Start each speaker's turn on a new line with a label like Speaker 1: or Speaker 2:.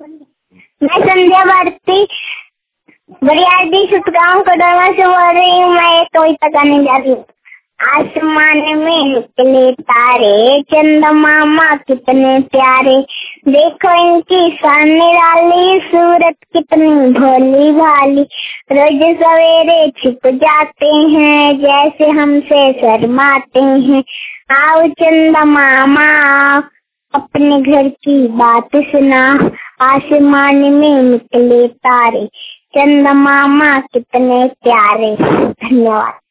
Speaker 1: मैं संध्या भारती बरियारडी सुतगांव कड़वा से बोल रही हूँ। मैं एक कविता गाने जा रही हूँ। आसमान में निकले तारे, चंदा मामा कितने प्यारे, देखो इनकी शान निराली, सूरत कितनी भोली भाली, रोज सवेरे छिप जाते हैं, जैसे हमसे शर्माते हैं। आओ चंदा मामा अपने घर की बात सुना, आसमान में निकले तारे, चंदा मामा कितने प्यारे। धन्यवाद।